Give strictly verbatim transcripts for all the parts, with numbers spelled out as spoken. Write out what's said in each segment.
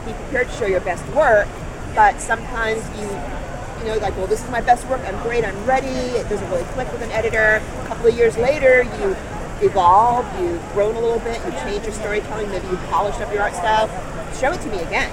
be prepared to show your best work, but sometimes you, you know, like, well, this is my best work, I'm great, I'm ready, it doesn't really click with an editor. A couple of years later, you evolved, you've grown a little bit, you've changed your storytelling, maybe you've polished up your art style. Show it to me again.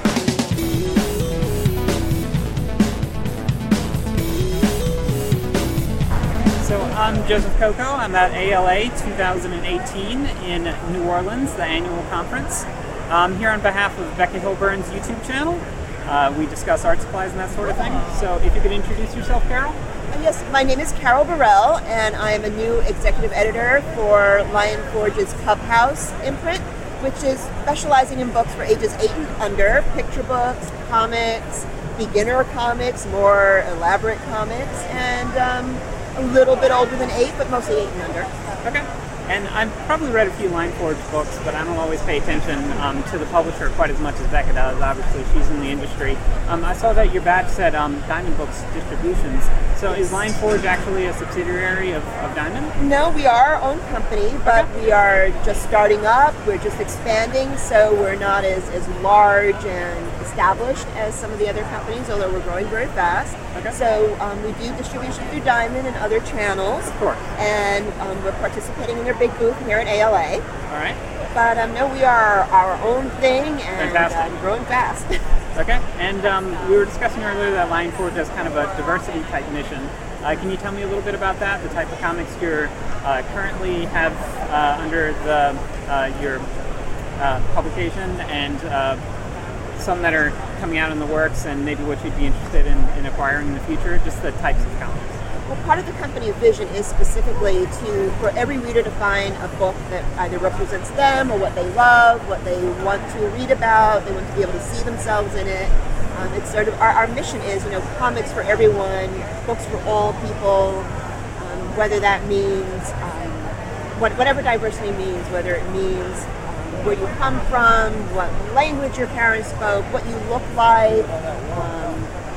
So I'm Joseph Coco. I'm at A L A twenty eighteen in New Orleans, the annual conference. I'm here on behalf of Becky Hilburn's YouTube channel. Uh, we discuss art supplies and that sort of thing. So if you could introduce yourself, Carol. Yes, my name is Carol Burrell, and I am a new executive editor for Lion Forge's Cub House imprint, which is specializing in books for ages eight and under, picture books, comics, beginner comics, more elaborate comics, and um, a little bit older than eight, but mostly eight and under. Okay. And I've probably read a few Lion Forge books, but I don't always pay attention um, to the publisher quite as much as Becca does. Obviously, she's in the industry. Um, I saw that your badge said um, Diamond Books Distributions. So is Lion Forge actually a subsidiary of, of Diamond? No, we are our own company, but okay. we are just starting up. We're just expanding, so we're not as, as large and established as some of the other companies, although we're growing very fast. Okay. So um, we do distribution through Diamond and other channels. Of course. And um, we're participating in their big booth here at A L A. All right. But um, no, we are our own thing and uh, growing fast. Okay. And um, we were discussing earlier that Lion Forge has kind of a diversity type mission. Uh, can you tell me a little bit about that? The type of comics you uh, currently have uh, under the uh, your uh, publication, and uh, some that are coming out in the works, and maybe what you'd be interested in, in acquiring in the future, just the types of comics. Well, part of the company's vision is specifically to, for every reader to find a book that either represents them or what they love, what they want to read about, they want to be able to see themselves in it. Um, it's sort of, our, our mission is, you know, comics for everyone, books for all people, um, whether that means, um, what, whatever diversity means, whether it means um, where you come from, what language your parents spoke, what you look like, um,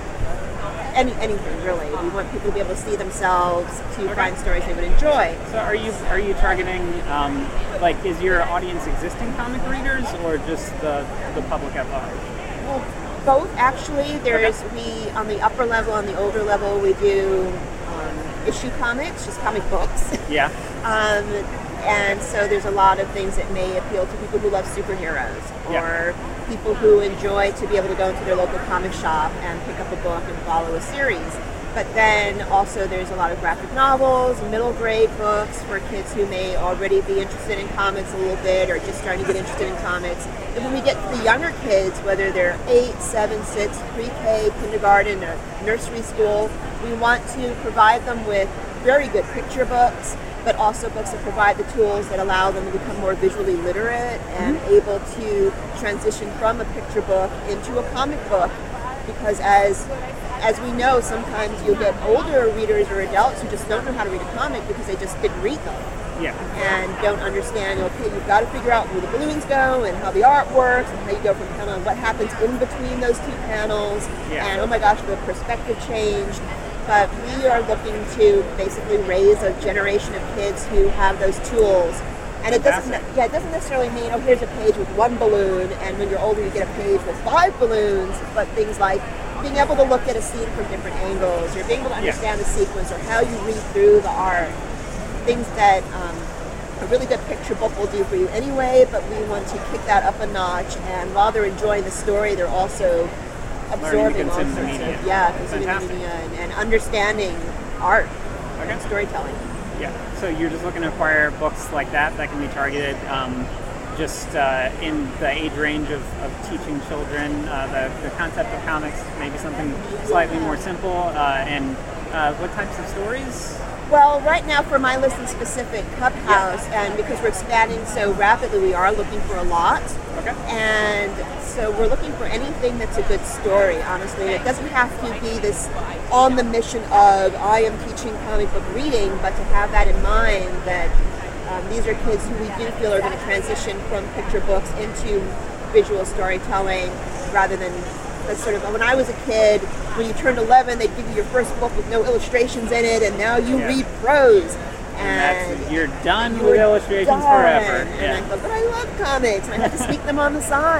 Any, anything really. We want people to be able to see themselves, to okay. find stories they would enjoy. So are you are you targeting, um, like, is your audience existing comic readers or just the, the public at large? Well, both actually. There's, okay. we, on the upper level, on the older level, we do um, issue comics, just comic books. Yeah. um, and so there's a lot of things that may appeal to people who love superheroes, or yeah. people who enjoy to be able to go into their local comic shop and pick up a book and follow a series. But then also there's a lot of graphic novels, middle grade books for kids who may already be interested in comics a little bit or just starting to get interested in comics. And when we get to the younger kids, whether they're eight, seven, six, pre-K, kindergarten, or nursery school, we want to provide them with very good picture books, but also books that provide the tools that allow them to become more visually literate and mm-hmm. able to transition from a picture book into a comic book. Because as as we know, sometimes you get older readers or adults who just don't know how to read a comic because they just didn't read them. Yeah. And don't understand, okay, you've got to figure out where the balloons go and how the art works and how you go from kind of what happens in between those two panels. Yeah. And oh my gosh, the perspective changed. But we are looking to basically raise a generation of kids who have those tools. And it doesn't, yeah, it doesn't necessarily mean, oh, here's a page with one balloon, and when you're older you get a page with five balloons, but things like being able to look at a scene from different angles, or being able to understand yeah. the sequence, or how you read through the art. Things that um, a really good picture book will do for you anyway, but we want to kick that up a notch, and while they're enjoying the story, they're also absorbing all sorts of, yeah, consuming the media and, and understanding art okay. and storytelling. Yeah, so you're just looking to acquire books like that that can be targeted um, just uh, in the age range of, of teaching children uh, the, the concept of comics, maybe something slightly more simple, uh, and uh, what types of stories? Well, right now for My Listen specific, Cub House, yeah. and because we're expanding so rapidly, we are looking for a lot. Okay. And so we're looking for anything that's a good story, honestly. It doesn't have to be this on the mission of, I am teaching comic book reading, but to have that in mind that um, these are kids who we do feel are going to transition from picture books into visual storytelling rather than That's sort of, when I was a kid, when you turned eleven, they'd give you your first book with no illustrations in it, and now you yeah. read prose. And, and you're done with illustrations done. forever. And yeah. I thought, but I love comics, and I had to sneak them on the side.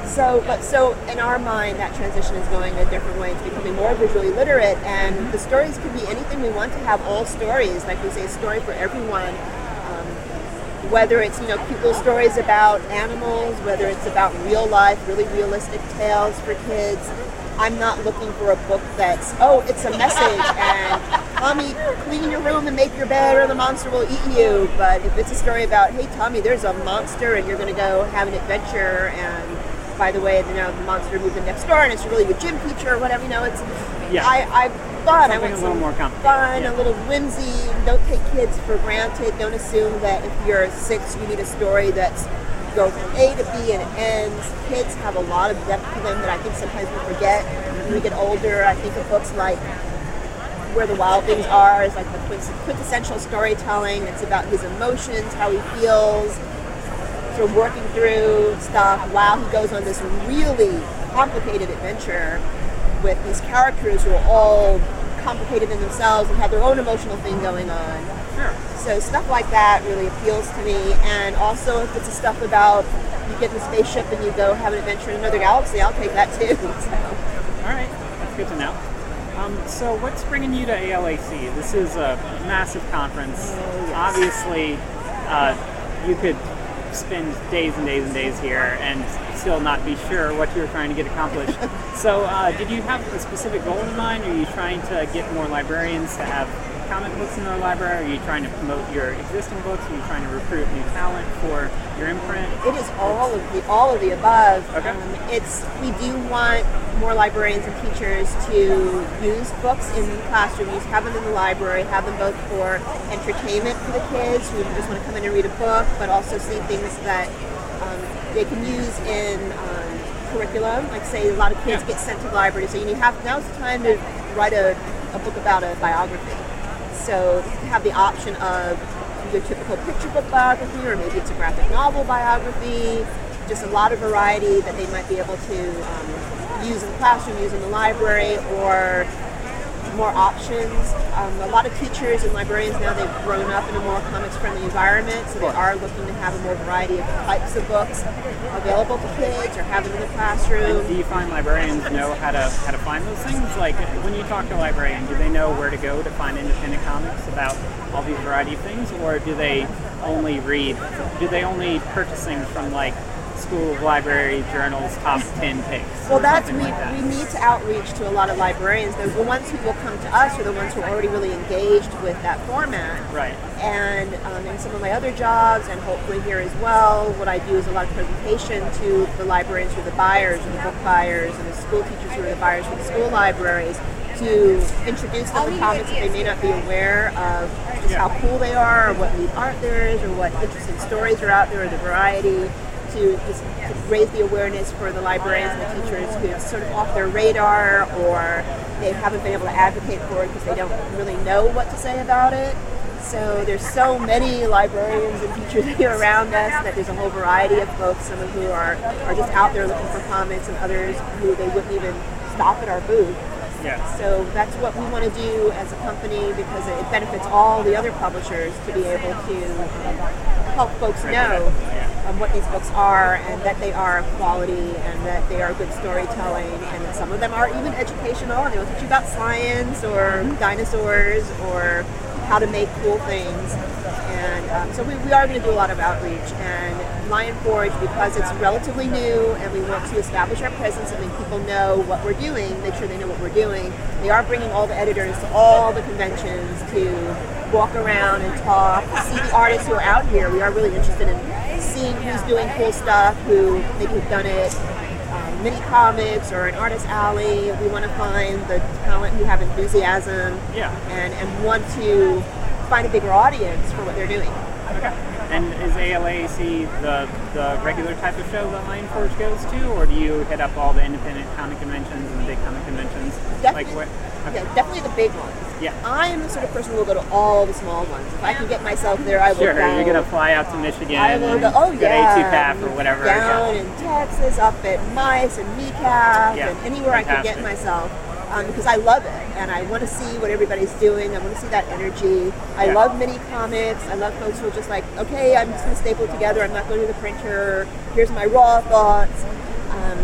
So, but so in our mind, that transition is going a different way. It's becoming more visually literate, and the stories can be anything we want to have. All stories, like we say, a story for everyone. Um, whether it's you know cute little stories about animals, whether it's about real life, really realistic tales for kids. I'm not looking for a book that's oh, it's a message and Tommy, clean your room and make your bed, or the monster will eat you. But if it's a story about hey, Tommy, there's a monster and you're going to go have an adventure and by the way, you know, the monster moved in next door and it's really a gym teacher or whatever, you know, it's, yeah. I, I fun. Something I want a little more complicated. fun, yeah. a little whimsy. Don't take kids for granted. Don't assume that if you're six, you need a story that's goes from A to B and it ends. Kids have a lot of depth to them that I think sometimes we forget. When we get older, I think of books like Where the Wild Things Are is like the quintessential storytelling. It's about his emotions, how he feels, sort of working through stuff while he goes on this really complicated adventure with these characters who are all complicated in themselves and have their own emotional thing going on. Sure. So stuff like that really appeals to me. And also if it's a stuff about you get in a spaceship and you go have an adventure in another galaxy, I'll take that too. So. All right, that's good to know. Um, so what's bringing you to A L A C? This is a massive conference. Oh, yes. Obviously, uh, you could spend days and days and days here and still not be sure what you were trying to get accomplished. So uh, did you have a specific goal in mind? Are you trying to get more librarians to have comic books in their library? Are you trying to promote your existing books? Are you trying to recruit new talent for your imprint? It is all of the all of the above. Okay. Um, it's we do want more librarians and teachers to use books in the classroom, use have them in the library, have them both for entertainment for the kids who just want to come in and read a book, but also see things that um, they can use in um, curriculum. Like say a lot of kids Yeah. get sent to the library, so you have now's the time to write a, a book about a biography. So you have the option of your typical picture book biography, or maybe it's a graphic novel biography. Just a lot of variety that they might be able to um, use in the classroom, use in the library, or more options. Um, a lot of teachers and librarians now, they've grown up in a more comics-friendly environment, so they are looking to have a more variety of types of books available to kids or have them in the classroom. And do you find librarians know how to how to find those things? Like when you talk to a librarian, do they know where to go to find independent comics about all these variety of things, or do they only read? Do they only purchase things from like school library journals top ten picks? Well, or that's something we, like that? we need to outreach to a lot of librarians. They're the ones who will come to us are the ones who are already really engaged with that format. Right. And um, in some of my other jobs, and hopefully here as well, what I do is a lot of presentation to the librarians who are the buyers, and the book buyers, and the school teachers who are the buyers for the school libraries, to introduce them to comics that they may not be aware of just Yeah. how cool they are, or what neat art there is, or what interesting stories are out there, or the variety, to just to raise the awareness for the librarians and the teachers who it's sort of off their radar, or they haven't been able to advocate for it because they don't really know what to say about it. So there's so many librarians and teachers here around us that there's a whole variety of folks, some of who are, are just out there looking for comics, and others who they wouldn't even stop at our booth. Yeah. So that's what we want to do as a company, because it benefits all the other publishers to be able to um, help folks know um, what these books are, and that they are quality, and that they are good storytelling, and that some of them are even educational, and they'll teach you about science or dinosaurs or how to make cool things. And um, so we, we are going to do a lot of outreach. And Lion Forge, because it's relatively new and we want to establish our presence and make people know what we're doing, make sure they know what we're doing, they are bringing all the editors to all the conventions to walk around and talk, see the artists who are out here. We are really interested in seeing who's doing cool stuff, who maybe have done it, um, mini comics or an artist alley. We want to find the talent who have enthusiasm Yeah. and, and want to find a bigger audience for what they're doing. Okay. And is A L A C the the regular type of show that Lion Forge goes to, or do you hit up all the independent comic conventions and the big comic conventions? Definitely, Like what? Okay. yeah, definitely the big ones. Yeah. I am the sort of person who will go to all the small ones. If I can get myself there, I will Sure, go. you're gonna fly out to Michigan. I will and go, oh go yeah, to A two P A F or whatever. down in Texas, up at Mice and Kneecap, Yeah, and anywhere I can get fantastic. myself. Um, because I love it, and I want to see what everybody's doing. I want to see that energy. I Yeah. love mini comics. I love folks who are just like, okay, I'm just going to staple it together. I'm not going to the printer. Here's my raw thoughts. Um,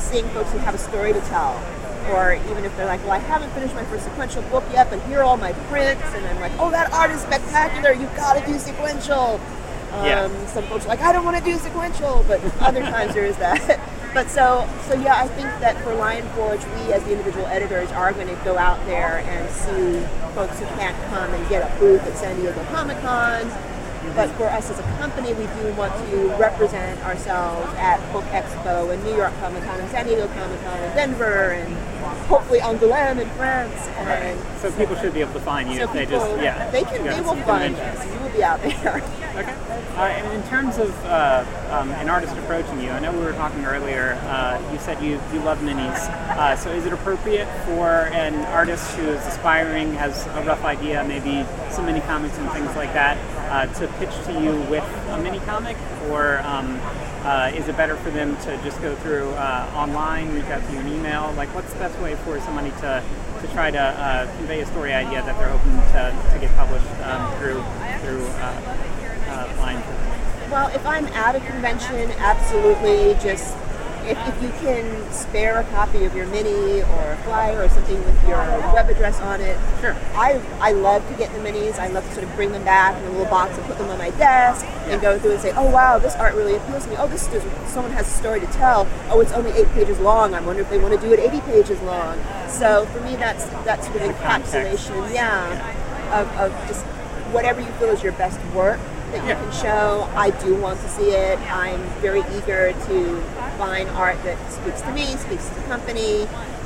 seeing folks who have a story to tell. Or even if they're like, well, I haven't finished my first sequential book yet, but here are all my prints. And I'm like, oh, that art is spectacular. You've got to do sequential. Um, yeah. Some folks are like, I don't want to do sequential. But other times there is that. But so, so yeah, I think that for Lion Forge, we as the individual editors are going to go out there and see folks who can't come and get a booth at San Diego Comic-Con. Mm-hmm. But for us as a company, we do want to represent ourselves at Book Expo and New York Comic-Con and San Diego Comic-Con and Denver and hopefully Angoulême in France. And right. So people should be able to find you so if they people, just, yeah. They can, they will find us. You will be out there. Okay. Uh, and in terms of uh, um, an artist approaching you, I know we were talking earlier, uh, you said you, you love minis. Uh, so is it appropriate for an artist who is aspiring, has a rough idea, maybe some mini comics and things like that, uh, to pitch to you with a mini comic? Or um, uh, is it better for them to just go through uh, online, reach out to you an email? Like, what's the best way for somebody to, to try to uh, convey a story idea that they're hoping to, to get published um, through, through uh, Uh, line. Well, if I'm at a convention, absolutely. Just if, if you can spare a copy of your mini or a flyer or something with your web address on it. Sure. I I love to get the minis. I love to sort of bring them back in a little box and put them on my desk yeah. and go through and say, oh wow, this art really appeals to me. Oh, this is someone has a story to tell. Oh, it's only eight pages long. I wonder if they want to do it eighty pages long. So for me, that's that's sort of encapsulation, yeah, yeah. Of, of just whatever you feel is your best work that you can show. I do want to see it. I'm very eager to find art that speaks to me, speaks to the company.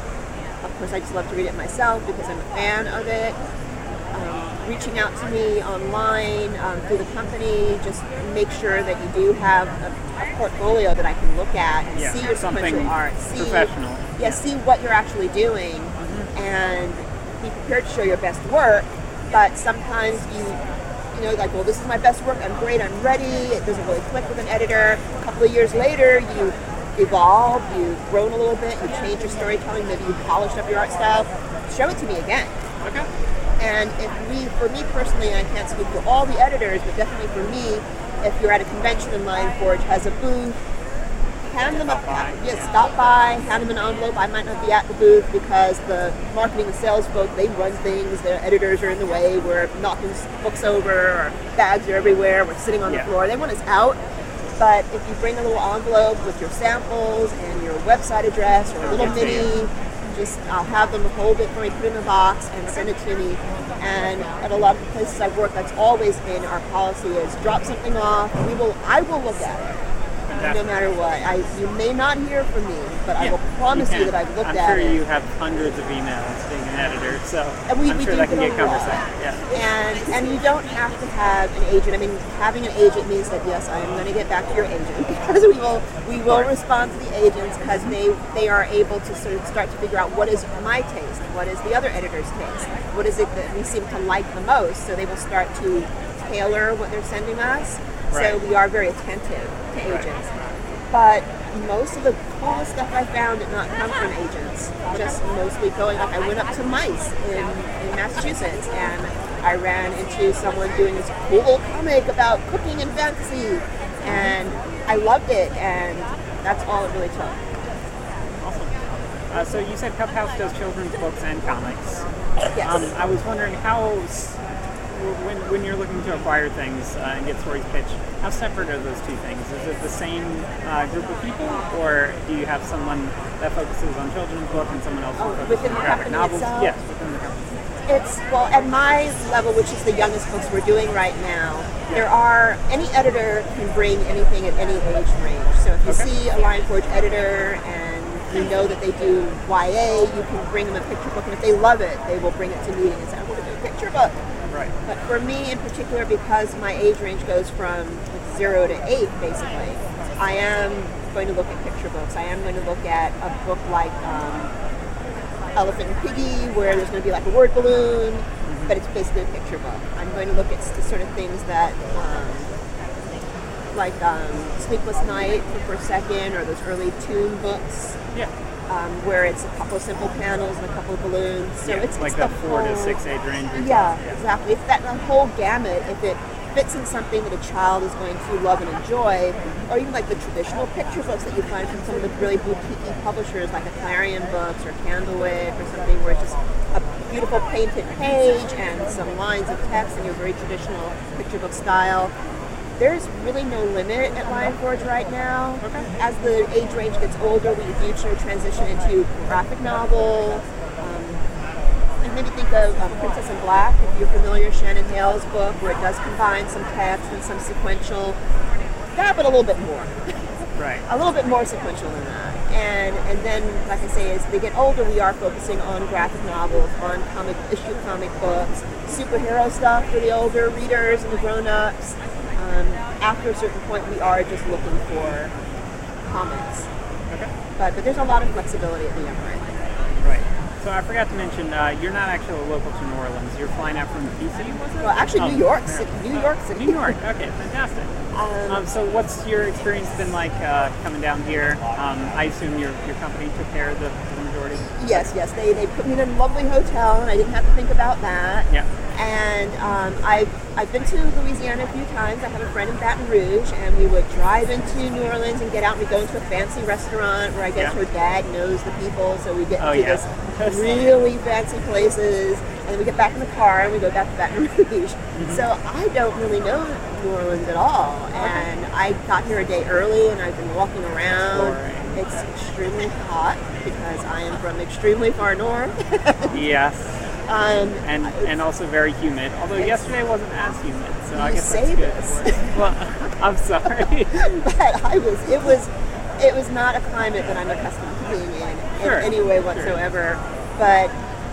Of course, I just love to read it myself because I'm a fan of it. Um, reaching out to me online um, through the company, just make sure that you do have a, a portfolio that I can look at and yeah, see your sequential art. See, professional. Yeah, see what you're actually doing mm-hmm. and be prepared to show your best work. But sometimes you You know, like, well, this is my best work, I'm great, I'm ready, it doesn't really click with an editor. A couple of years later, you evolve, you've grown a little bit, you change your storytelling, maybe you polished up your art style, show it to me again. Okay. And if we, for me personally, and I can't speak for all the editors, but definitely for me, if you're at a convention and Lion Forge has a booth, hand them a, yeah, stop by, hand them an envelope. I might not be at the booth because the marketing and sales folk, they run things, their editors are in the way, we're knocking books over, or bags are everywhere, we're sitting on yeah. the floor. They want us out. But if you bring a little envelope with your samples and your website address or a little mini, just I'll have them hold it for me, put it in a box, and send it to me. And at a lot of the places I've worked, that's always been our policy: is drop something off. We will, I will look at it. No matter what. I, you may not hear from me, but yeah, I will promise you, you that I've looked I'm at sure it. you have hundreds of emails being an editor, so and we, I'm we sure do that can get them cumbersome. Yeah. And and you don't have to have an agent. I mean, having an agent means that yes, I am going to get back to your agent because we will we will respond to the agents because they they are able to sort of start to figure out what is my taste, what is the other editor's taste, what is it that we seem to like the most. So they will start to tailor what they're sending us. Right. So we are very attentive to agents. Right. But most of the coolest stuff I found did not come from agents. Just mostly going, like I went up to MICE in, in Massachusetts and I ran into someone doing this cool comic about cooking and fantasy. And I loved it, and that's all it really took. Awesome. Uh, so you said Cup House does children's books and comics. Yes. Um, I was wondering how... When, when you're looking to acquire things uh, and get stories pitched, how separate are those two things? Is it the same uh, group of people, or do you have someone that focuses on children's book and someone else who oh, focuses on graphic novels? Itself? Yes, within the company. It's, well, at my level, which is the youngest books we're doing right now, yeah. there are, any editor can bring anything at any age range. So if you okay. see a Lion Forge editor and you know that they do Y A, you can bring them a picture book, and if they love it, they will bring it to me and say, I want to do a picture book. Right. But for me in particular, because my age range goes from zero to eight, basically, I am going to look at picture books. I am going to look at a book like um, Elephant and Piggy, where there's going to be like a word balloon, mm-hmm. but it's basically a picture book. I'm going to look at the sort of things that, um, like um, Sleepless Night for First Second, or those early Toon books. Yeah. Um, where it's a couple of simple panels and a couple of balloons. So yeah, it's like it's the the four whole, to six age range. Yeah, yeah, exactly. It's that the whole gamut. If it fits in something that a child is going to love and enjoy, or even like the traditional picture books that you find from some of the really boutique publishers like a Clarion Books or Candlewick or something where it's just a beautiful painted page and some lines of text in your very traditional picture book style. There's really no limit at Lion Forge right now. Okay. As the age range gets older, we do sort of transition into graphic novel. Um, and maybe think of um, Princess in Black, if you're familiar, Shannon Hale's book, where it does combine some text and some sequential. That, but a little bit more. Right. A little bit more sequential than that. And and then, like I say, as they get older, we are focusing on graphic novels, on comic issue comic books, superhero stuff for the older readers and the grown-ups. Um, after a certain point, we are just looking for comics. Okay. But but there's a lot of flexibility at the young range. Right. So I forgot to mention, uh, you're not actually local to New Orleans. You're flying out from D C, was it? Well, actually, Oh, New York yeah. City. New York City. New York. Okay, fantastic. Um, Um, so what's your experience been like uh, coming down here? Um, I assume your, your company took care of the, the majority? Yes, yes. They, they put me in a lovely hotel, and I didn't have to think about that. Yeah. And um, I've, I've been to Louisiana a few times. I have a friend in Baton Rouge, and we would drive into New Orleans and get out, and we go into a fancy restaurant where I guess Yeah. her dad knows the people, so we get Oh, into yeah. this really fancy places, and then we get back in the car and we go back to Baton Rouge. Mm-hmm. So I don't really know New Orleans at all, and I got here a day early, and I've been walking around. Exploring. It's extremely hot because I am from extremely far north. Yes. um, And and also very humid. Although yesterday wasn't as humid, so I You guess say that's good. this. Well, I'm sorry. but I was it was it was not a climate that I'm accustomed to being in Sure, in any way sure. whatsoever. But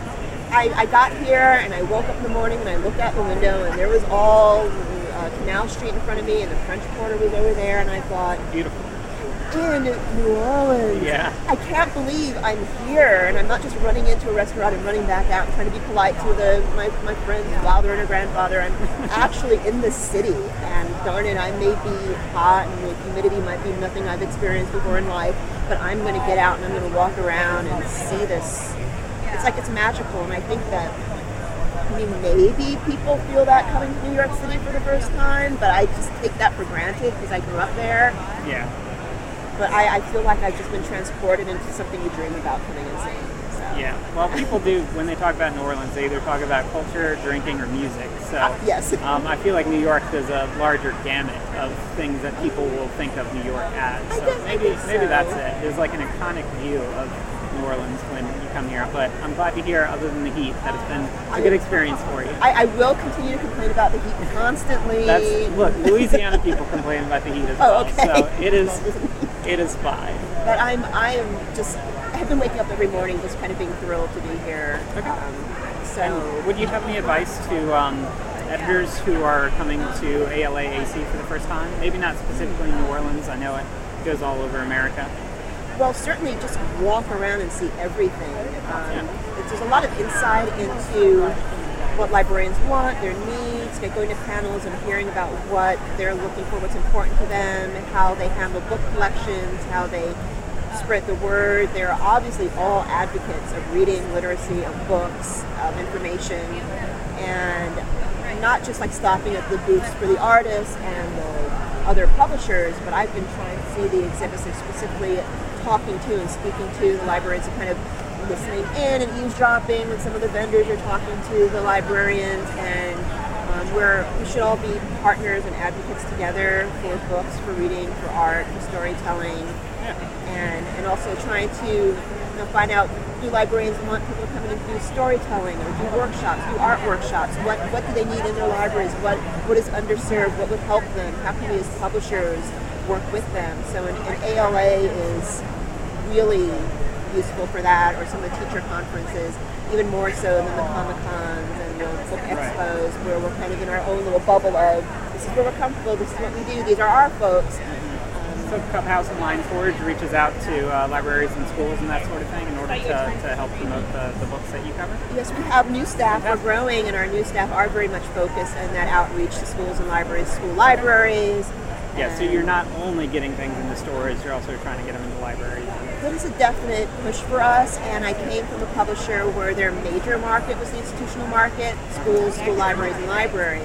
I, I got here and I woke up in the morning and I looked out the window and there was all uh, Canal Street in front of me and the French Quarter was over there, and I thought, Beautiful. in New Orleans. Yeah. I can't believe I'm here, and I'm not just running into a restaurant and running back out and trying to be polite to the my, my friend's father and her grandfather. I'm actually in the city, and darn it, I may be hot and the humidity might be nothing I've experienced before in life, but I'm going to get out and I'm going to walk around and see this. It's like it's magical, and I think that I mean, maybe people feel that coming to New York City for the first time, but I just take that for granted because I grew up there. Yeah. But I, I feel like I've just been transported into something you dream about coming and seeing. So. Yeah. Well, people do, when they talk about New Orleans, they either talk about culture, drinking, or music. So Uh, yes. um, I feel like New York does a larger gamut of things that people will think of New York as. I So guess- I maybe guess maybe so. that's it. There's like an iconic view of New Orleans when you come here. But I'm glad to hear, other than the heat, that it's been a good experience for you. I, I will continue to complain about the heat constantly. That's look, Louisiana people complain about the heat as Oh, well. okay. So it is it is fine. But I'm I am just I have been waking up every morning just kind of being thrilled to be here. Okay. Um, so And would you have any advice to um, editors who are coming to A L A A C for the first time? Maybe not specifically New Orleans. I know it goes all over America. well, certainly just walk around and see everything. Um, Yeah. it's- There's a lot of insight into what librarians want, their needs, get going to panels and hearing about what they're looking for, what's important to them, how they handle book collections, how they spread the word. They're obviously all advocates of reading, literacy, of books, of information, and not just like stopping at the booths for the artists and the other publishers, but I've been trying to see the exhibits and specifically talking to and speaking to the librarians and kind of listening in and eavesdropping when some of the vendors are talking to the librarians, and um, we're, we should all be partners and advocates together for books, for reading, for art, for storytelling, and and also trying to you know, find out, do librarians want people to come in and do storytelling or do workshops, do art workshops? What what do they need in their libraries? What what is underserved? What would help them? How can we as publishers work with them? So an, an A L A is really useful for that, or some of the teacher conferences, even more so than the Comic-Cons and the book expos, where we're kind of in our own little bubble of, this is where we're comfortable, this is what we do, these are our folks. So Clubhouse and Lion Forge reaches out to uh, libraries and schools and that sort of thing in order to, to help promote the, the books that you cover? Yes, we have new staff. We're growing, and our new staff are very much focused on that outreach to schools and libraries, school libraries. Yeah, so you're not only getting things in the stores, you're also trying to get them into libraries. That is a definite push for us, and I came from a publisher where their major market was the institutional market, schools, school libraries, and libraries.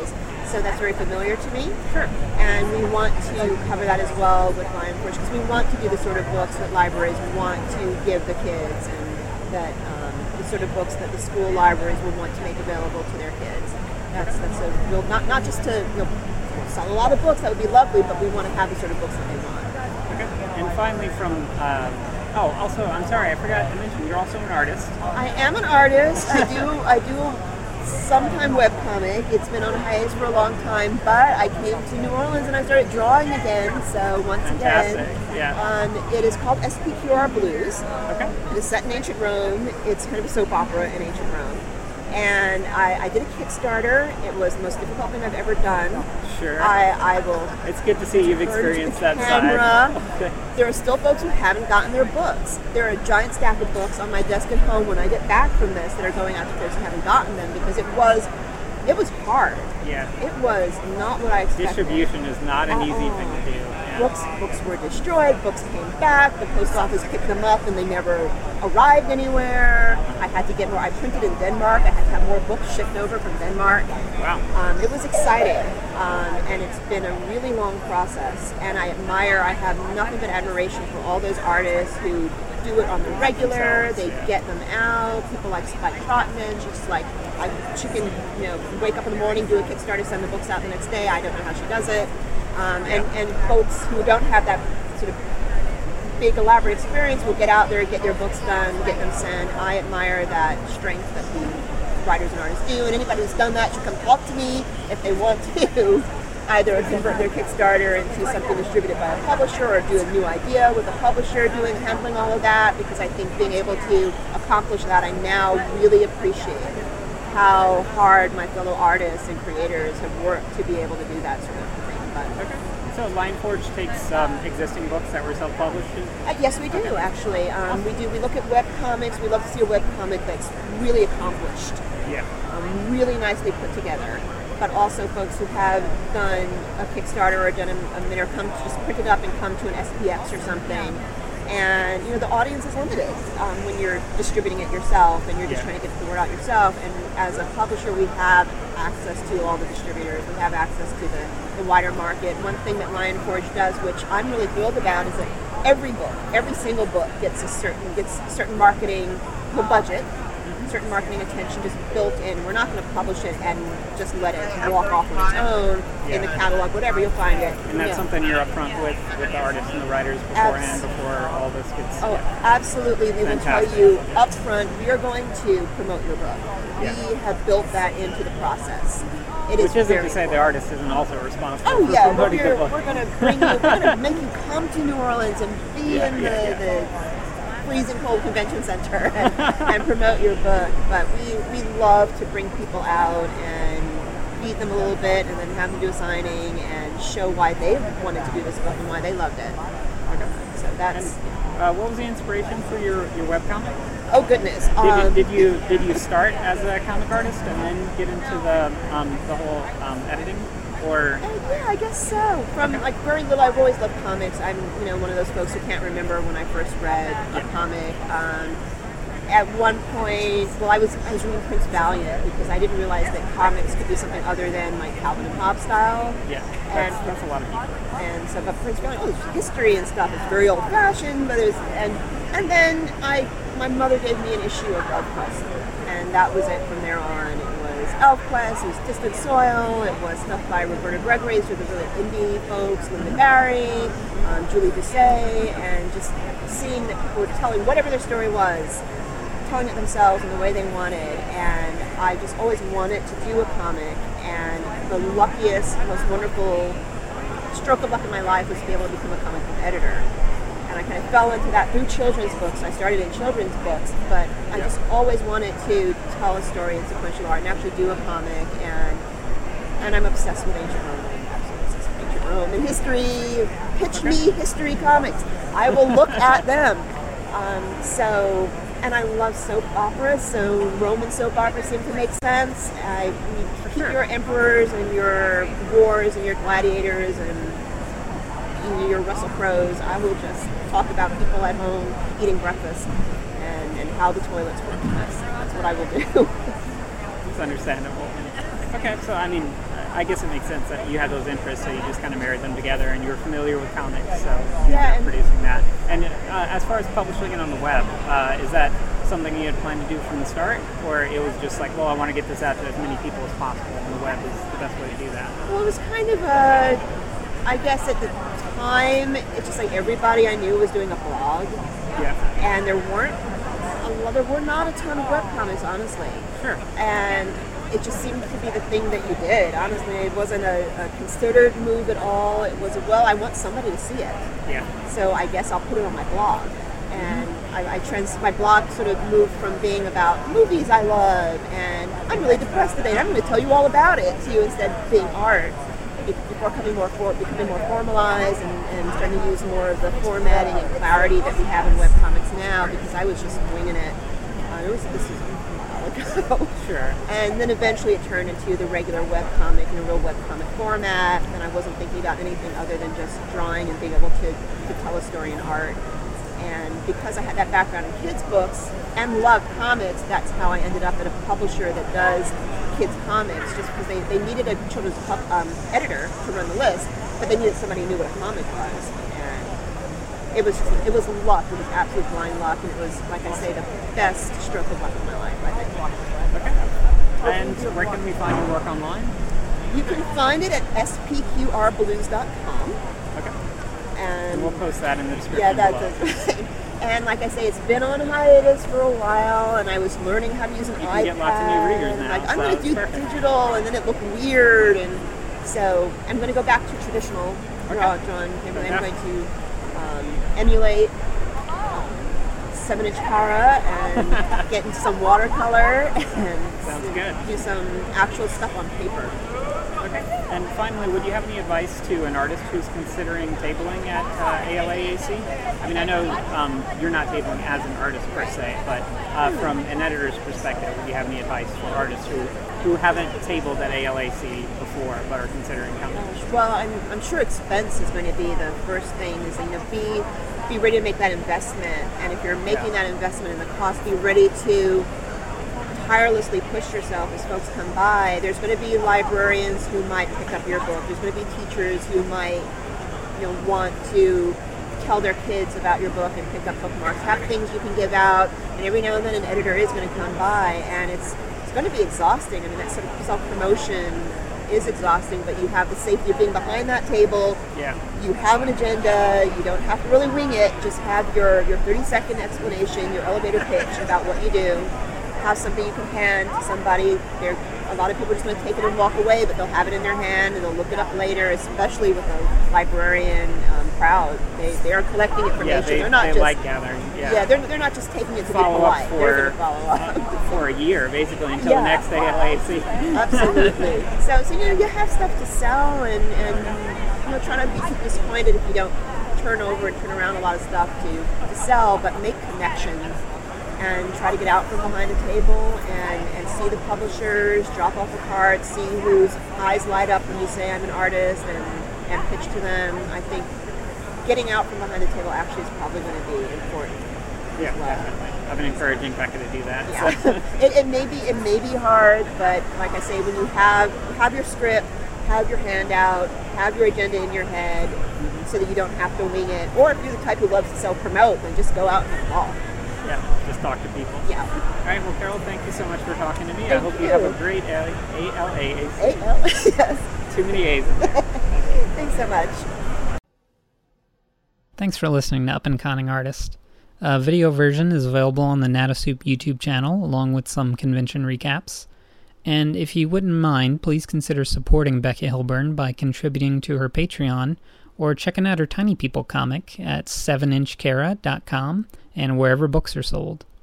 so that's very familiar to me. Sure. And we want to cover that as well with Lion Forge because we want to do the sort of books that libraries want to give the kids, and that um, the sort of books that the school libraries will want to make available to their kids. That's that's a real not not just to you know sell a lot of books, that would be lovely, but we want to have the sort of books that they want. Okay. And finally, from uh, oh, also, I'm sorry, I forgot to mention you're also an artist. I am an artist. I do I do sometime webcomic. It's been on hiatus for a long time, but I came to New Orleans and I started drawing again. So once Fantastic. again, Yeah. um, it is called S P Q R Blues. Okay. It is set in ancient Rome. It's kind of a soap opera in ancient Rome. And I, I did a Kickstarter. It was the most difficult thing I've ever done. Sure. I, I will It's good to see you've turn to experienced the that camera. side. Okay. There are still folks who haven't gotten their books. There are a giant stack of books on my desk at home when I get back from this that are going out to folks who haven't gotten them because it was it was hard. Yeah. It was not what I expected. Distribution is not an easy Uh-uh. thing to do. Yeah. Books books were destroyed, books came back, the post office picked them up and they never arrived anywhere. I had to get more. I printed in Denmark. I had to have more books shipped over from Denmark. Wow. Um, it was exciting, um, and it's been a really long process. And I admire, I have nothing but admiration for all those artists who do it on the regular. They get them out. People like Spike Trotman, just like I, she can, you know, wake up in the morning, do a Kickstarter, send the books out the next day. I don't know how she does it. Um, and, and folks who don't have that sort of big elaborate experience will get out there, get their books done, get them sent. I admire that strength that the writers and artists do, and anybody who's done that should come talk to me if they want to either convert their Kickstarter into something distributed by a publisher or do a new idea with a publisher doing handling all of that, because I think being able to accomplish that, I now really appreciate how hard my fellow artists and creators have worked to be able to do that sort of thing. But, Okay. So Lion Forge takes um, existing books that were self-published? Uh, yes, we do actually. Um, we do. We look at web comics. We love to see a web comic that's really accomplished, Yeah. um, really nicely put together. But also folks who have done a Kickstarter or done a, a min- or come just print it up and come to an S P X or something. And you know the audience is limited um, when you're distributing it yourself and you're just Yeah. trying to get the word out yourself. And as a publisher, we have access to all the distributors. We have access to the, the wider market. One thing that Lion Forge does, which I'm really thrilled about, is that every book, every single book, gets a certain gets certain marketing budget, certain marketing attention just built in. We're not going to publish it and just let it walk off on its own in the catalog, whatever, you'll find it. And that's Yeah. something you're upfront with with the artists and the writers beforehand, Abs- before all this gets. Oh, yeah. absolutely. They will tell Fantastic. you up front, we are going to promote your book. Yeah. We have built that into the process. It is Which isn't very to say the artist isn't also responsible Oh for yeah, promoting we're, the book. we're going to bring you, we're going to make you come to New Orleans and be Yeah, in the, yeah, the freezing cold convention center and, and promote your book. But we, we love to bring people out and feed them a little bit and then have them do a signing and show why they wanted to do this book and why they loved it. So that's, Uh, what was the inspiration for your, your webcomic? oh goodness. Did, Um, you, did you did you start as a comic artist and then get into the um, the whole um, editing, or Uh, yeah, I guess so. From like very little, I've always loved comics. I'm, you know, one of those folks who can't remember when I first read a comic. Um, at one point, well, I was I was reading Prince Valiant because I didn't realize that comics could be something other than like Calvin and Hobbes style. yeah, And that's, that's a lot of people. and so, but Prince Valiant, oh, it's history and stuff. It's very old fashioned, but it was, and and then I, my mother gave me an issue of ElfQuest, and that was it from there on. It was ElfQuest, it was Distant Soil, it was stuff by Roberta Gregory, so the really indie folks, Linda Barry, um, Julie Doucet, and just seeing that people were telling whatever their story was, telling it themselves in the way they wanted, and I just always wanted to do a comic, and the luckiest, most wonderful stroke of luck in my life was to be able to become a comic book editor. And I kind of fell into that through children's books. I started in children's books, but I just always wanted to tell a story in sequential art and actually do a comic, and and I'm obsessed with ancient Rome. I'm absolutely obsessed with ancient Rome and history. Pitch me history comics. I will look at them. Um, so, and I love soap operas, so Roman soap operas seem to make sense. I you keep Sure. your emperors and your wars and your gladiators and you know, your Russell Crowes. I will just talk about people at home eating breakfast and, and how the toilets work. That's, that's what I will do. It's understandable. Okay, so I mean, I guess it makes sense that you had those interests, so you just kind of married them together, and you're familiar with comics, so you Yeah, ended up and- producing that. And uh, as far as publishing it on the web, uh, is that something you had planned to do from the start, or it was just like, well, I want to get this out to as many people as possible, and the web is the best way to do that? Well, it was kind of a, I guess at the time, it's just like everybody I knew was doing a blog, Yeah, and there weren't, a lot, there were not a ton of webcomics, honestly. sure. And it just seemed to be the thing that you did. Honestly, it wasn't a, a considered move at all. It was a, well, I want somebody to see it, Yeah, so I guess I'll put it on my blog. And I, I trans my blog sort of moved from being about movies I love and I'm really depressed today and I'm going to tell you all about it to instead being art, be- before coming more for, becoming more formalized and, and starting to use more of the formatting and clarity that we have in webcomics now, because I was just winging it. Uh, it was this is a while ago. sure. And then eventually it turned into the regular webcomic in a real webcomic format, and I wasn't thinking about anything other than just drawing and being able to, to tell a story in art. And because I had that background in kids' books and loved comics, that's how I ended up at a publisher that does kids' comics, just because they, they needed a children's pub, um, editor to run the list, but they needed somebody who knew what a comic was. And it was just, it was luck. It was absolute blind luck, and it was, like I say, the best stroke of luck of my life, I think. Okay. And where can we find your work online? You can find it at s p q r blues dot com. Okay. And And we'll post that in the description yeah, below. that's it. And like I say, it's been on hiatus for a while, and I was learning how to use an You iPad. can get lots of new readers now, Like I'm so going to it's do perfect. digital, and then it looked weird, and so I'm going to go back to traditional draw Okay. drawing. I'm going Fantastic. to um, emulate um, seven-inch para and get into some watercolor and Sounds good. do some actual stuff on paper. Okay. And finally, would you have any advice to an artist who's considering tabling at uh, A L A A C? I mean, I know um, you're not tabling as an artist per se, but uh, from an editor's perspective, would you have any advice for artists who, who haven't tabled at A L A C before but are considering coming? Well, I'm, I'm sure expense is going to be the first thing. Is, you know, be be ready to make that investment, and if you're making Yeah. that investment in the cost, be ready to tirelessly push yourself as folks come by. There's going to be librarians who might pick up your book. There's going to be teachers who might, you know, want to tell their kids about your book and pick up bookmarks. Have things you can give out, and every now and then an editor is going to come by, and it's it's going to be exhausting. I mean, that sort of self-promotion is exhausting, but you have the safety of being behind that table. Yeah. You have an agenda. You don't have to really wing it. Just have your, your thirty-second explanation, your elevator pitch about what you do. Have something you can hand to somebody. They're, a lot of people are just going to take it and walk away, but they'll have it in their hand and they'll look it up later, especially with a librarian um, crowd. They, they are collecting information. Yeah, they, they're not they just, like gathering. Yeah. yeah, they're, they're not just taking it to follow be up polite. They're for going to follow up. uh, for a year, basically, until Yeah. the next A L A C. Absolutely. So, so you know, you have stuff to sell, and, and you know, try not to be too disappointed if you don't turn over and turn around a lot of stuff to, to sell, but make connections and try to get out from behind the table and, and see the publishers, drop off a card, see whose eyes light up when you say I'm an artist, and, and pitch to them. I think getting out from behind the table actually is probably going to be important. Yeah, Wow. definitely. I've been encouraging Becca to do that. Yeah. So. it, it may be it may be hard, but like I say, when you have have your script, have your handout, have your agenda in your head, so that you don't have to wing it. Or if you're the type who loves to self-promote, then just go out and talk. Yeah, just talk to people. Yeah. All right, well, Carol, thank you so much for talking to me. I Thank hope you. you. have a great A L A A C. A L Yes. Too many A's in there. Thanks so much. Thanks for listening to Up and Conning Artist. A video version is available on the Natasoup YouTube channel, along with some convention recaps. And if you wouldn't mind, please consider supporting Becca Hilburn by contributing to her Patreon, or checking out her Tiny People comic at seven inch kara dot com and wherever books are sold.